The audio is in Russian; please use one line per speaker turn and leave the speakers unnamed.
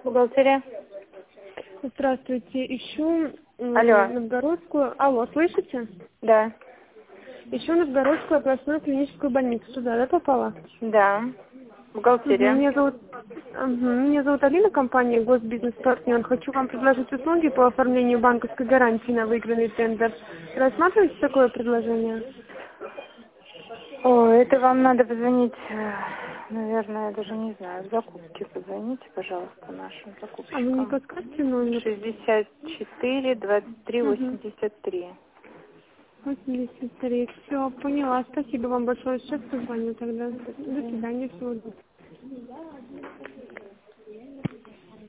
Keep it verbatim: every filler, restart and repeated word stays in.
Бухгалтерия.
Здравствуйте. Ищу м,
Алло.
Новгородскую... Алло, слышите?
Да.
Ищу Новгородскую областную клиническую больницу. Туда, да, попала?
Да.
Мгм.
Бухгалтерия.
Меня зовут... Мгм. Меня зовут Алина, компания Госбизнес-партнер. Хочу вам предложить услуги по оформлению банковской гарантии на выигранный тендер. Рассматриваете такое предложение?
О, это вам надо позвонить, э, наверное, я даже не знаю, в закупки позвоните, пожалуйста, нашим
А вы не
закупщикам.
подскажете номер?
шестьдесят четыре двадцать три
Угу.
восемьдесят три.
восемьдесят три. Все, поняла. Спасибо вам большое. Сейчас позвоню тогда. До свидания. Всего доброго.